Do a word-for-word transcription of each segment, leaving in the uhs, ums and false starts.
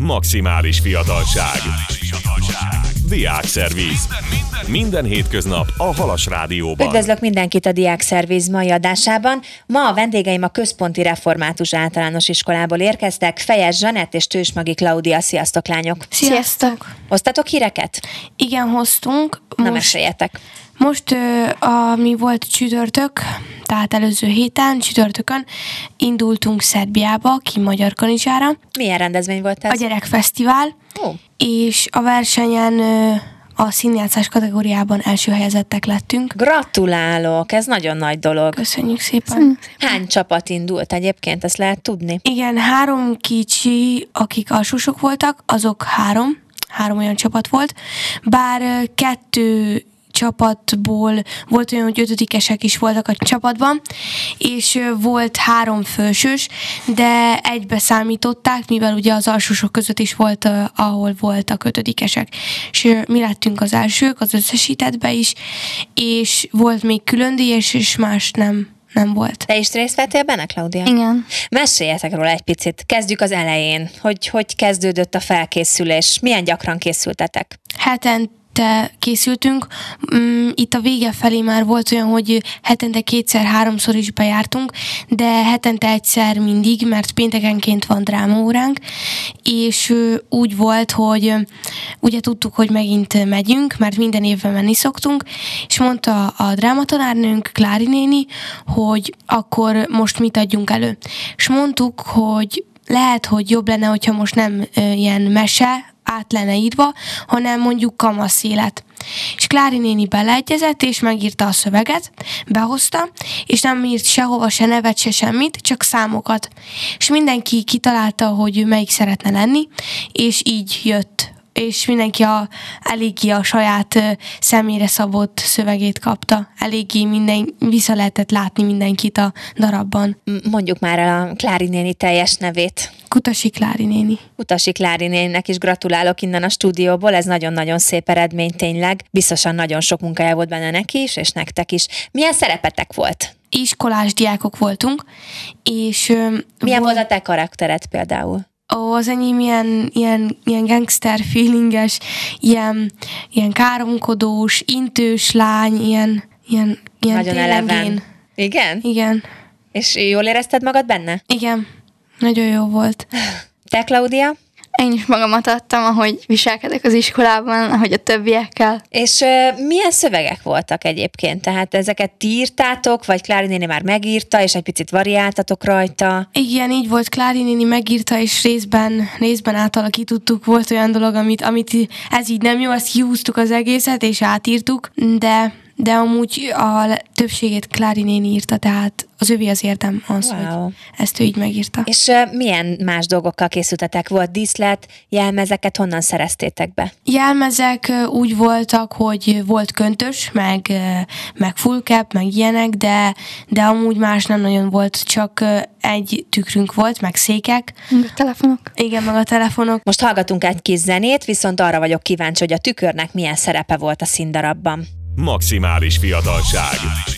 Maximális fiatalság. Diákszerviz. Minden hétköznap a Halas Rádióban. Üdvözlök mindenkit a Diákszerviz mai adásában. Ma a vendégeim a Központi Református Általános Iskolából érkeztek. Fejes Zsanett és Tősmagi Klaudia. Sziasztok, lányok! Sziasztok! Hoztatok híreket? Igen, hoztunk. Na, most... meséljetek! Most, ami volt csütörtök, tehát előző héten, csütörtökön indultunk Szerbiába, ki Magyar Kanizsára. Milyen rendezvény volt ez? A Gyerekfesztivál, oh. és a versenyen a színjátszás kategóriában első helyezettek lettünk. Gratulálok, ez nagyon nagy dolog. Köszönjük szépen. Hány csapat indult egyébként, ezt lehet tudni? Igen, három kicsi, akik alsósok voltak, azok három, három olyan csapat volt, bár kettő csapatból volt olyan, hogy ötödikesek is voltak a csapatban, és volt három felsős, de egybe számították, mivel ugye az alsósok között is volt, ahol voltak ötödikesek. És mi lettünk az elsők, az összesítettbe is, és volt még külön díjas, és más nem. Nem volt. Te is részt vettél benne, Klaudia? Igen. Meséljetek róla egy picit. Kezdjük az elején. Hogy hogy kezdődött a felkészülés? Milyen gyakran készültetek? Hetente készültünk. Itt a vége felé már volt olyan, hogy hetente kétszer-háromszor is bejártunk, de hetente egyszer mindig, mert péntekenként van drámaóránk, és úgy volt, hogy ugye tudtuk, hogy megint megyünk, mert minden évben menni szoktunk, és mondta a drámatanárnőnk, Klári néni, hogy akkor most mit adjunk elő. És mondtuk, hogy lehet, hogy jobb lenne, hogyha most nem ö, ilyen mese át lenne írva, hanem mondjuk kamasz élet. És Klári néni beleegyezett, és megírta a szöveget, behozta, és nem írt sehova se nevet, se semmit, csak számokat. És mindenki kitalálta, hogy ő melyik szeretne lenni, és így jött. És mindenki a, eléggé a saját uh, személyre szabott szövegét kapta. Eléggé minden, vissza lehetett látni mindenkit a darabban. Mondjuk már el a Klári néni teljes nevét. Kutasi Klári néni. Kutasi Klári néninek is gratulálok innen a stúdióból, ez nagyon-nagyon szép eredmény tényleg. Biztosan nagyon sok munkája volt benne neki is, és nektek is. Milyen szerepetek volt? Iskolás diákok voltunk, és... Uh, Milyen volt a te karaktered például? Ó, az enyém ilyen, ilyen, ilyen gangster feelinges, ilyen, ilyen káromkodós, intős lány, ilyen, ilyen, ilyen nagyon eleven. Igen? Igen. És jól érezted magad benne? Igen. Nagyon jó volt. Te, Klaudia? Én is magamat adtam, ahogy viselkedek az iskolában, ahogy a többiekkel. És uh, milyen szövegek voltak egyébként? Tehát ezeket ti írtátok, vagy Klári néni már megírta, és egy picit variáltatok rajta? Igen, így volt, Klári néni megírta, és részben, részben átalakítottuk. Volt olyan dolog, amit, amit ez így nem jó, azt kihúztuk az egészet, és átírtuk, de... de amúgy a többségét Klári néni írta, tehát az övé az érdem az, wow. hogy ezt ő így megírta. És uh, milyen más dolgokkal készültetek? Volt díszlet, jelmezeket honnan szereztétek be? Jelmezek uh, úgy voltak, hogy volt köntös, meg, uh, meg full cap, meg ilyenek, de, de amúgy más nem nagyon volt, csak uh, egy tükrünk volt, meg székek. Meg a telefonok. Igen, meg a telefonok. Most hallgatunk egy kis zenét, viszont arra vagyok kíváncsi, hogy a tükörnek milyen szerepe volt a színdarabban. Maximális fiatalság.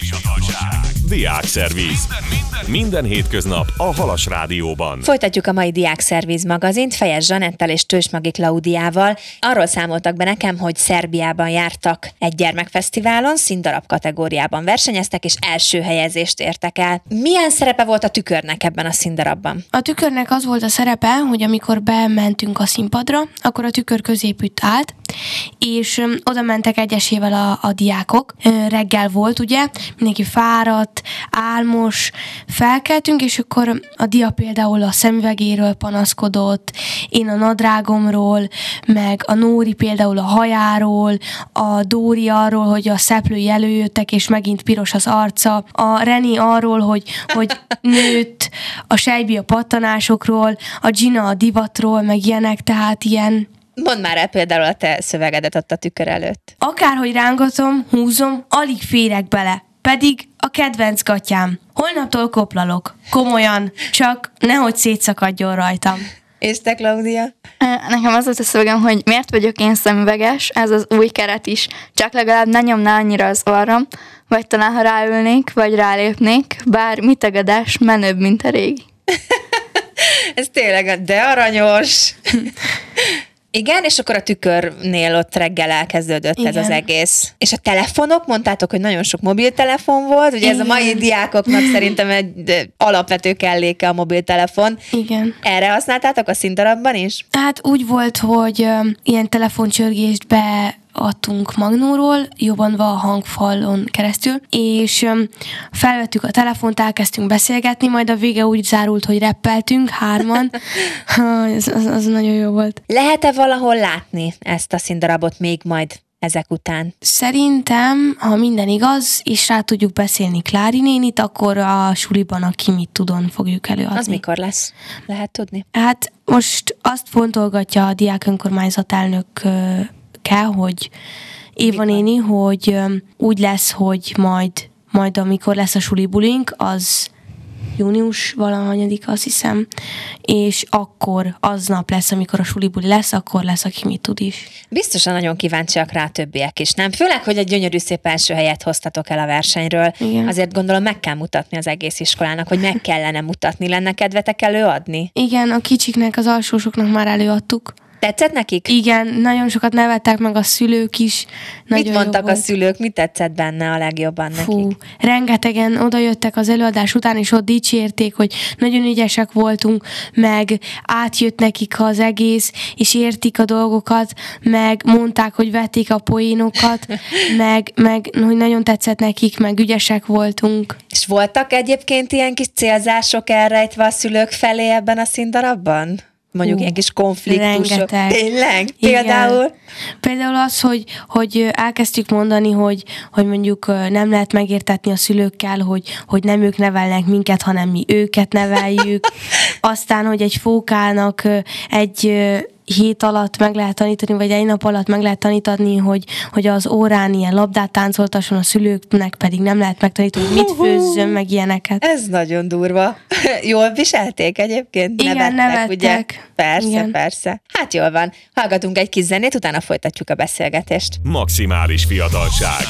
Diákszerviz. Minden hétköznap a Halas Rádióban. Folytatjuk a mai Diákszerviz magazint Fejes Zsanettel és Tősmagi Klaudiával. Arról számoltak be nekem, hogy Szerbiában jártak egy gyermekfesztiválon, színdarab kategóriában versenyeztek, és első helyezést értek el. Milyen szerepe volt a tükörnek ebben a színdarabban? A tükörnek az volt a szerepe, hogy amikor bementünk a színpadra, akkor a tükör középütt állt, és um, oda mentek egyesével a, a diákok. Reggel volt, ugye, mindenki fáradt, álmos, felkeltünk, és akkor a dia például a szemüvegéről panaszkodott, én a nadrágomról, meg a Nóri például a hajáról, a Dóri arról, hogy a szeplői előjöttek, és megint piros az arca, a Reni arról, hogy, hogy nőtt, a Sejbi a pattanásokról, a Gina a divatról, meg ilyenek, tehát ilyen. Mondd már el például a te szövegedet ott a tükör előtt. Akárhogy rángatom, húzom, alig férek bele. Pedig a kedvenc gatyám. Holnaptól koplalok. Komolyan, csak nehogy szétszakadjon rajtam. És te, Klaudia? Nekem az volt a szövegem, hogy miért vagyok én szemüveges, ez az új keret is. Csak legalább ne nyomná annyira az orram, vagy talán ha ráülnék, vagy rálépnék, bár mit tagadás, menőbb, mint a régi. Ez tényleg, de aranyos. Igen, és akkor a tükörnél ott reggel elkezdődött Igen. ez az egész. És a telefonok, mondtátok, hogy nagyon sok mobiltelefon volt, ugye Igen. ez a mai diákoknak szerintem egy alapvető kelléke a mobiltelefon. Igen. Erre használtátok a színdarabban is? Hát úgy volt, hogy um, ilyen telefoncsörgést be adtunk Magnóról, jobbanva a hangfalon keresztül, és um, felvettük a telefont, elkezdtünk beszélgetni, majd a vége úgy zárult, hogy reppeltünk hárman. az, az, az nagyon jó volt. Lehet-e valahol látni ezt a színdarabot még majd ezek után? Szerintem, ha minden igaz, és rá tudjuk beszélni Klári nénit, akkor a suliban a Kimit Tudon fogjuk előadni. Az mikor lesz? Lehet tudni? Hát most azt fontolgatja a diák önkormányzat elnök kell, hogy Éva néni, hogy úgy lesz, hogy majd, majd amikor lesz a sulibulink, az június valahanyadik, azt hiszem, és akkor aznap lesz, amikor a sulibuli lesz, akkor lesz, aki mit tud is. Biztosan nagyon kíváncsiak rá a többiek is, nem? Főleg, hogy egy gyönyörű szép első helyet hoztatok el a versenyről. Igen. Azért gondolom meg kell mutatni az egész iskolának, hogy meg kellene mutatni. Lenne kedvetek előadni? Igen, a kicsiknek, az alsósoknak már előadtuk. Tetszett nekik? Igen, nagyon sokat nevettek meg a szülők is. Nagyon mit mondtak a szülők? Mit tetszett benne a legjobban Fú, nekik? Rengetegen odajöttek az előadás után, és ott dicsérték, hogy nagyon ügyesek voltunk, meg átjött nekik az egész, és értik a dolgokat, meg mondták, hogy vették a poénokat, meg, meg hogy nagyon tetszett nekik, meg ügyesek voltunk. És voltak egyébként ilyen kis célzások elrejtve a szülők felé ebben a színdarabban? Mondjuk uh, ilyen kis konfliktusok. Rengeteg. Tényleg? Például? Igen. Például az, hogy, hogy elkezdtük mondani, hogy, hogy mondjuk nem lehet megértetni a szülőkkel, hogy, hogy nem ők nevelnek minket, hanem mi őket neveljük. Aztán, hogy egy fókának egy hét alatt meg lehet tanítani, vagy egy nap alatt meg lehet tanítani, hogy, hogy az órán ilyen labdát táncoltasson, a szülőknek pedig nem lehet megtanítani, hogy mit főzzön, meg ilyeneket. Ez nagyon durva. Jól viselték egyébként? Igen, nevettek, nevettek. Ugye? Persze, Igen. persze. Hát jól van. Hallgatunk egy kis zenét, utána folytatjuk a beszélgetést. Maximális fiatalság.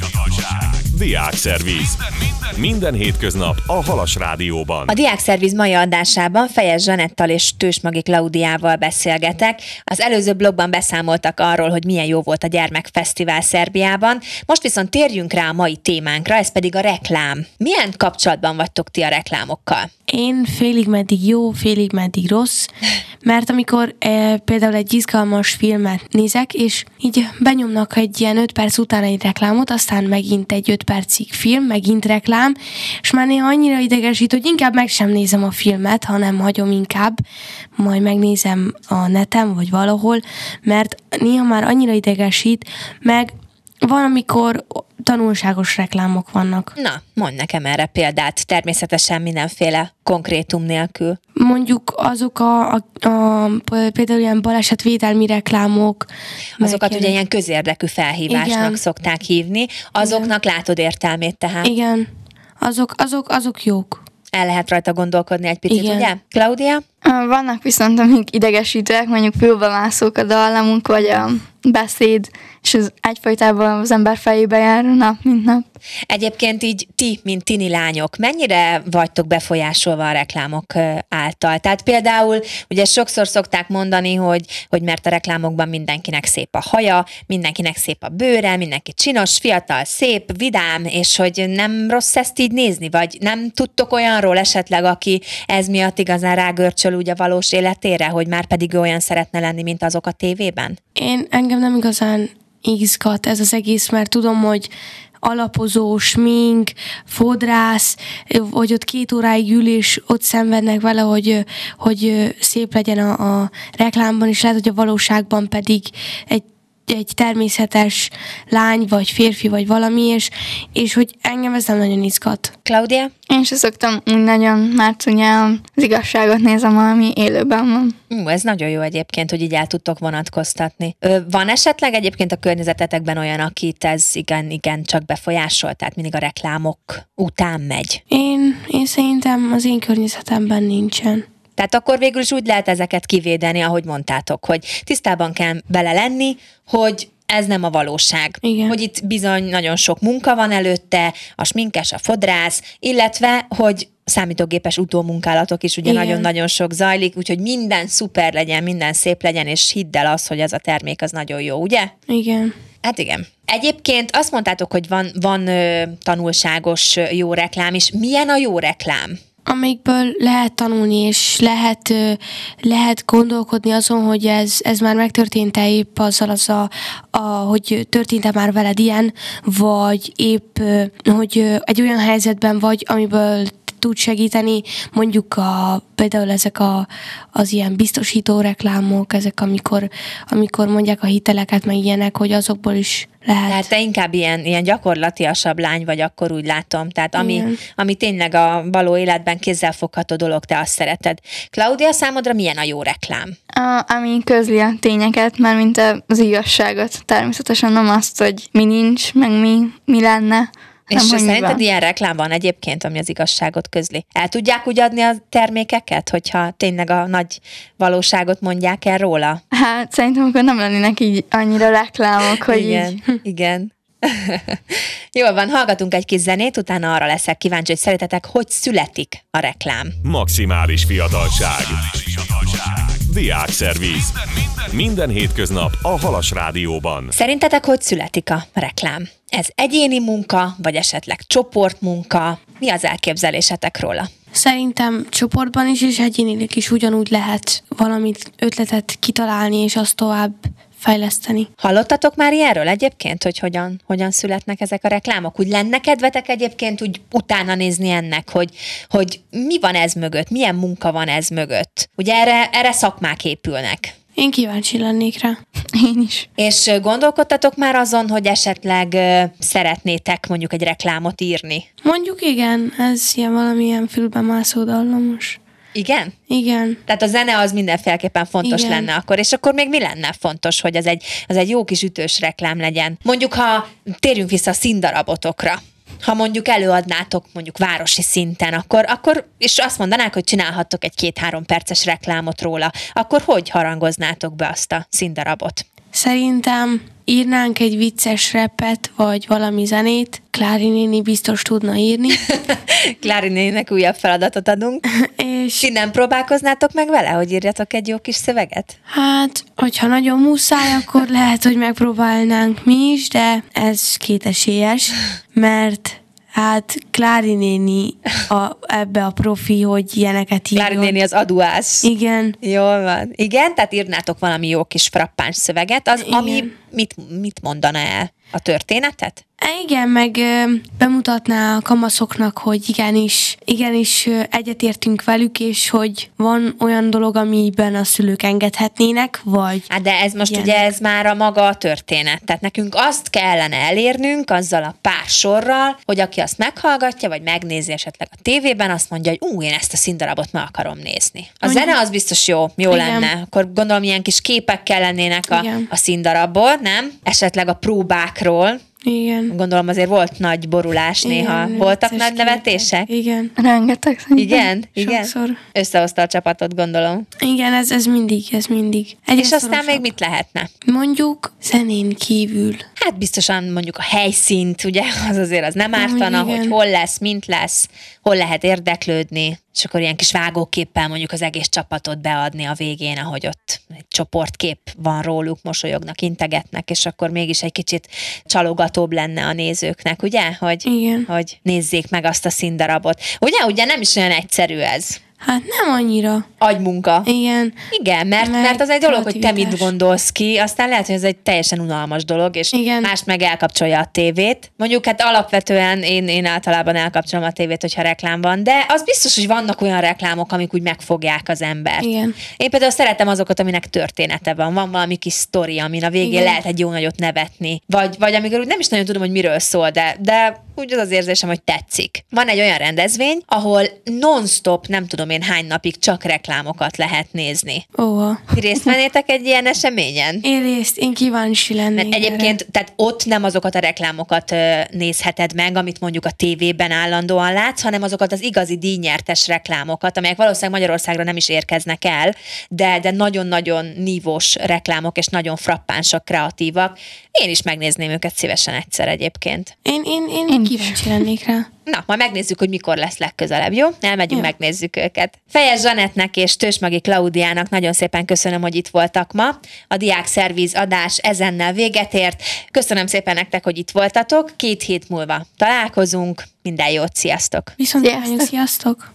Diákszerviz. Minden hétköznap a Halas Rádióban. A Diákszerviz mai adásában Fejes Zsanettal és Tősmagi Klaudiával beszélgetek. Az előző blogban beszámoltak arról, hogy milyen jó volt a gyermekfesztivál Szerbiában. Most viszont térjünk rá a mai témánkra, ez pedig a reklám. Milyen kapcsolatban vagytok ti a reklámokkal? Én félig meddig jó, félig meddig rossz, mert amikor e, például egy izgalmas filmet nézek, és így benyomnak egy ilyen öt perc után egy reklámot, aztán megint egy öt percig film, megint reklám, és már néha annyira idegesít, hogy inkább meg sem nézem a filmet, hanem hagyom inkább, majd megnézem a neten, vagy valahol, mert néha már annyira idegesít, meg van, amikor tanulságos reklámok vannak. Na, mondj nekem erre példát, természetesen mindenféle konkrétum nélkül. Mondjuk azok a, a, a például ilyen balesetvédelmi reklámok. Azokat ugye ilyen közérdekű felhívásnak Igen. szokták hívni, azoknak Igen. látod értelmét tehát. Igen, azok, azok, azok jók. El lehet rajta gondolkodni egy picit, Igen. ugye? Klaudia? Vannak viszont, amik idegesítőek, mondjuk fülbemászók a dallamunk, vagy a beszéd, és ez egyfajtában az ember fejébe jár nap, mint nap. Egyébként így ti, mint tini lányok, mennyire vagytok befolyásolva a reklámok által? Tehát például ugye sokszor szokták mondani, hogy, hogy mert a reklámokban mindenkinek szép a haja, mindenkinek szép a bőre, mindenki csinos, fiatal, szép, vidám, és hogy nem rossz ezt így nézni, vagy nem tudtok olyanról esetleg, aki ez miatt igazán rágörcsöl úgy a valós életére, hogy már pedig olyan szeretne lenni, mint azok a tévében? Én engem nem igazán izgat ez az egész, mert tudom, hogy alapozó, smink, fodrász, hogy ott két óráig ül, és ott szenvednek vele, hogy, hogy szép legyen a, a reklámban, és lehet, hogy a valóságban pedig egy egy természetes lány, vagy férfi, vagy valami, és, és hogy engem ez nem nagyon izgat. Klaudia? Én sem szoktam úgy nagyon, mert ugye az igazságot nézem, ami élőben van. Ú, ez nagyon jó egyébként, hogy így el tudtok vonatkoztatni. Ö, van esetleg egyébként a környezetetekben olyan, akit ez igen, igen csak befolyásol, tehát mindig a reklámok után megy? Én, én szerintem az én környezetemben nincsen. Tehát akkor végül is úgy lehet ezeket kivédeni, ahogy mondtátok, hogy tisztában kell bele lenni, hogy ez nem a valóság. Igen. Hogy itt bizony nagyon sok munka van előtte, a sminkes, a fodrász, illetve, hogy számítógépes utómunkálatok is ugye Igen. nagyon-nagyon sok zajlik, úgyhogy minden szuper legyen, minden szép legyen, és hidd el azt, hogy ez a termék az nagyon jó, ugye? Igen. Hát igen. Egyébként azt mondtátok, hogy van, van ö, tanulságos ö, jó reklám is. Milyen a jó reklám? Amikből lehet tanulni, és lehet, ö, lehet gondolkodni azon, hogy ez, ez már megtörtént-e épp azzal, az a, a, hogy történt-e már veled ilyen, vagy épp, ö, hogy ö, egy olyan helyzetben vagy, amiből tud segíteni, mondjuk a, például ezek a, az ilyen biztosító reklámok, ezek amikor, amikor mondják a hiteleket, meg ilyenek, hogy azokból is lehet. Tehát te inkább ilyen, ilyen gyakorlatiasabb lány vagy, akkor úgy látom. Tehát ami, ami tényleg a való életben kézzelfogható dolog, te azt szereted. Klaudia, számodra milyen a jó reklám? A, ami közli a tényeket, már mint az igazságot. Természetesen nem azt, hogy mi nincs, meg mi, mi lenne. És nem, szerinted ilyen reklám van egyébként, ami az igazságot közli? El tudják úgy adni a termékeket, hogyha tényleg a nagy valóságot mondják el róla? Hát szerintem akkor nem lennének így annyira reklámok, hogy igen, így... igen. Jól van, hallgatunk egy kis zenét, utána arra leszek kíváncsi, hogy szerintetek, hogy születik a reklám. Maximális fiatalság. Diákszerviz. Minden hétköznap a Halas Rádióban. Szerintetek, hogy születik a reklám? Ez egyéni munka, vagy esetleg csoportmunka? Mi az elképzelésetek róla? Szerintem csoportban is, és egyénileg is ugyanúgy lehet valamit, ötletet kitalálni, és azt tovább fejleszteni. Hallottatok már ilyenről egyébként, hogy hogyan, hogyan születnek ezek a reklámok? Úgy lenne kedvetek egyébként úgy utána nézni ennek, hogy, hogy mi van ez mögött, milyen munka van ez mögött? Ugye erre, erre szakmák épülnek. Én kíváncsi lennék rá. Én is. És gondolkodtatok már azon, hogy esetleg ö, szeretnétek mondjuk egy reklámot írni? Mondjuk igen, ez ilyen valamilyen fülbe mászó dallamos. Igen? Igen. Tehát a zene az mindenféleképpen fontos Igen. lenne akkor, és akkor még mi lenne fontos, hogy az egy, az egy jó kis ütős reklám legyen? Mondjuk, ha térjünk vissza a színdarabotokra, ha mondjuk előadnátok mondjuk városi szinten, akkor, akkor és azt mondanák, hogy csinálhattok egy két-három perces reklámot róla, akkor hogy harangoznátok be azt a színdarabot? Szerintem írnánk egy vicces repet, vagy valami zenét. Klári néni biztos tudna írni. Klári néninek újabb feladatot adunk. És Ti nem próbálkoznátok meg vele, hogy írjatok egy jó kis szöveget? hát, hogyha nagyon muszáj, akkor lehet, hogy megpróbálnánk mi is, de ez kétesélyes, mert hát Klári néni a, ebbe a profi, hogy ilyeneket írjon. Klári néni az aduász. Igen. Jól van. Igen, tehát írnátok valami jó kis frappáns szöveget, az, ami Igen. mit, mit mondana el? A történetet? Igen, meg ö, bemutatná a kamaszoknak, hogy igenis, igenis ö, egyetértünk velük, és hogy van olyan dolog, amiben a szülők engedhetnének, vagy... Hát de ez most ilyenek. ugye ez már a maga a történet. Tehát nekünk azt kellene elérnünk azzal a pár sorral, hogy aki azt meghallgatja, vagy megnézi esetleg a tévében, azt mondja, hogy ú, én ezt a színdarabot meg akarom nézni. A Mondjuk- zene az biztos jó, jó Igen. lenne. Akkor gondolom, ilyen kis képek kell lennének a, Igen. a színdarabból, nem? Esetleg a próbákról. Igen. Gondolom azért volt nagy borulás néha. Igen, Voltak vicces nagy nevetések? képek. Igen. Rengeteg szerintem. Igen? Igen? Sokszor. Összehozta a csapatot, gondolom. Igen, ez, ez mindig, ez mindig. Egyre És aztán szorosabb. még mit lehetne? Mondjuk zenén kívül. Hát biztosan mondjuk a helyszínt, ugye, az azért az nem ártana, igen. hogy hol lesz, mint lesz, hol lehet érdeklődni, és akkor ilyen kis vágóképpel mondjuk az egész csapatot beadni a végén, ahogy ott egy csoportkép van róluk, mosolyognak, integetnek, és akkor mégis egy kicsit csalogatóbb lenne a nézőknek, ugye, hogy, Igen. hogy nézzék meg azt a színdarabot. Ugye, ugye nem is olyan egyszerű ez. Hát nem annyira. Agymunka. Igen. Igen, mert, Meg mert az egy dolog, hogy te mit kreativitás. gondolsz ki, aztán lehet, hogy ez egy teljesen unalmas dolog, és Igen. más meg elkapcsolja a tévét. Mondjuk hát alapvetően én, én általában elkapcsolom a tévét, hogyha reklám van, de az biztos, hogy vannak olyan reklámok, amik úgy megfogják az embert. Igen. Én például szeretem azokat, aminek története van, van valami kis sztori, amin a végén Igen. lehet egy jó nagyot nevetni, vagy, vagy amikor úgy nem is nagyon tudom, hogy miről szól, de, de úgy az az érzésem, hogy tetszik. Van egy olyan rendezvény, ahol non-stop, nem tudom én hány napig csak reklámokat lehet nézni. Ó, Ti részt vennétek egy ilyen eseményen? én részt, én kíváncsi lennék. Mert egyébként, tehát ott nem azokat a reklámokat ö, nézheted meg, amit mondjuk a tévében állandóan látsz, hanem azokat az igazi díjnyertes reklámokat, amelyek valószínűleg Magyarországra nem is érkeznek el, de, de nagyon-nagyon nívós reklámok, és nagyon frappánsak, kreatívak. Én is megnézném őket szívesen egyszer egyébként. Én, én, én, Én is. kíváncsi lennék rá. Na, majd megnézzük, hogy mikor lesz legközelebb, jó? Elmegyünk, Jó. megnézzük őket. Fejes Zsanettnek és Tősmagi Klaudiának nagyon szépen köszönöm, hogy itt voltak ma. A Diák Szervíz adás ezennel véget ért. Köszönöm szépen nektek, hogy itt voltatok. Két hét múlva találkozunk. Minden jót, sziasztok! Viszont Sziasztok. sziasztok!